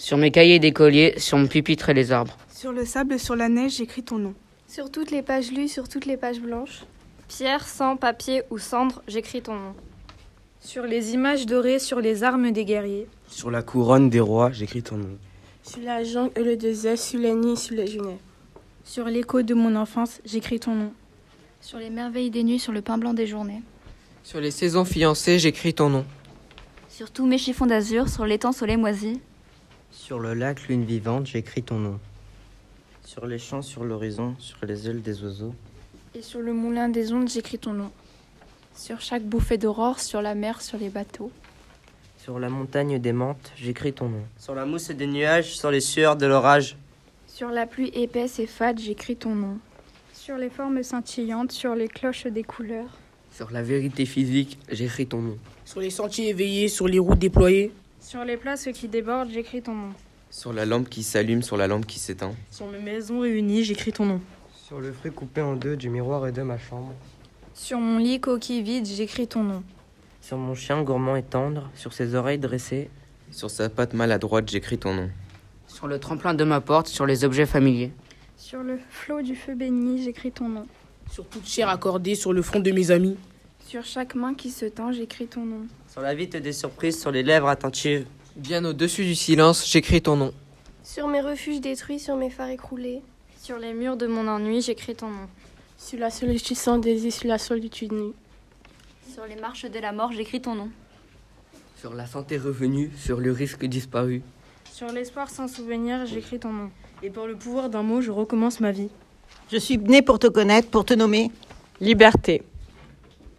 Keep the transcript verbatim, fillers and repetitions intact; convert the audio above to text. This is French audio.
Sur mes cahiers d'écolier, sur mon pupitre et les arbres. Sur le sable, sur la neige, j'écris ton nom. Sur toutes les pages lues, sur toutes les pages blanches. Pierre, sang, papier ou cendre, j'écris ton nom. Sur les images dorées, sur les armes des guerriers. Sur la couronne des rois, j'écris ton nom. Sur la jungle et le désert, sur les nids, sur les genêts. Sur l'écho de mon enfance, j'écris ton nom. Sur les merveilles des nuits, sur le pain blanc des journées. Sur les saisons fiancées, j'écris ton nom. Sur tous mes chiffons d'azur, sur l'étang soleil moisi. Sur le lac lune vivante, j'écris ton nom. Sur les champs, sur l'horizon, sur les ailes des oiseaux. Et sur le moulin des ondes, j'écris ton nom. Sur chaque bouffée d'aurore, sur la mer, sur les bateaux. Sur la montagne des menthes, j'écris ton nom. Sur la mousse des nuages, sur les sueurs de l'orage. Sur la pluie épaisse et fade, j'écris ton nom. Sur les formes scintillantes, sur les cloches des couleurs. Sur la vérité physique, j'écris ton nom. Sur les sentiers éveillés, sur les routes déployées. Sur les places qui débordent, j'écris ton nom. Sur la lampe qui s'allume, sur la lampe qui s'éteint. Sur mes maisons réunies, j'écris ton nom. Sur le fruit coupé en deux du miroir et de ma chambre. Sur mon lit coquille vide, j'écris ton nom. Sur mon chien gourmand et tendre, sur ses oreilles dressées. Sur sa patte maladroite, j'écris ton nom. Sur le tremplin de ma porte, sur les objets familiers. Sur le flot du feu béni, j'écris ton nom. Sur toute chair accordée, sur le front de mes amis. Sur chaque main qui se tend, j'écris ton nom. Sur la vitre des surprises, sur les lèvres attentives. Bien au-dessus du silence, j'écris ton nom. Sur mes refuges détruits, sur mes phares écroulés. Sur les murs de mon ennui, j'écris ton nom. Sur la solitude sans désir, sur la solitude nue. Sur les marches de la mort, j'écris ton nom. Sur la santé revenue, sur le risque disparu. Sur l'espoir sans souvenir, j'écris ton nom. Et pour le pouvoir d'un mot, je recommence ma vie. Je suis née pour te connaître, pour te nommer. Liberté.